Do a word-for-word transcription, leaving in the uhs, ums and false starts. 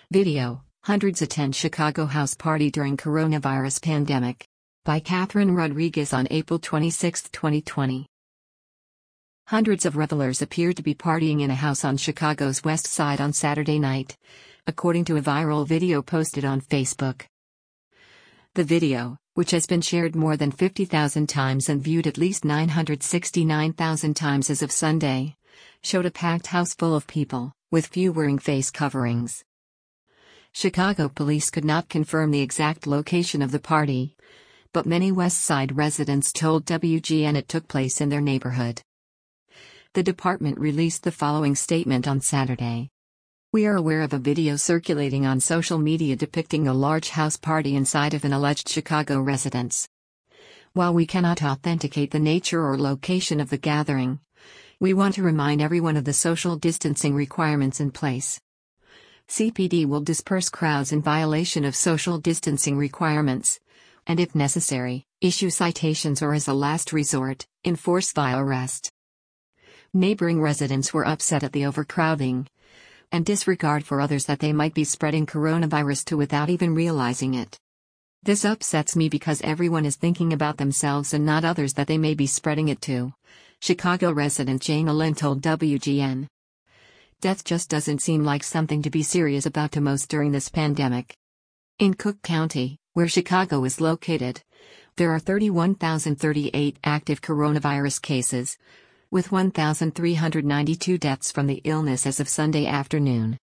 Video: Hundreds attend Chicago house party during coronavirus pandemic. By Catherine Rodriguez on April twenty-sixth, twenty twenty. Hundreds of revelers appeared to be partying in a house on Chicago's West Side on Saturday night, according to a viral video posted on Facebook. The video, which has been shared more than fifty thousand times and viewed at least nine hundred sixty-nine thousand times as of Sunday, showed a packed house full of people, with few wearing face coverings. Chicago police could not confirm the exact location of the party, but many West Side residents told W G N it took place in their neighborhood. The department released the following statement on Saturday. We are aware of a video circulating on social media depicting a large house party inside of an alleged Chicago residence. While we cannot authenticate the nature or location of the gathering, we want to remind everyone of the social distancing requirements in place. C P D will disperse crowds in violation of social distancing requirements, and if necessary, issue citations or as a last resort, enforce via arrest. Neighboring residents were upset at the overcrowding and disregard for others that they might be spreading coronavirus to without even realizing it. This upsets me because everyone is thinking about themselves and not others that they may be spreading it to, Chicago resident Jana Lynn told W G N. Death just doesn't seem like something to be serious about to most during this pandemic. In Cook County, where Chicago is located, there are thirty-one thousand thirty-eight active coronavirus cases, with one thousand three hundred ninety-two deaths from the illness as of Sunday afternoon.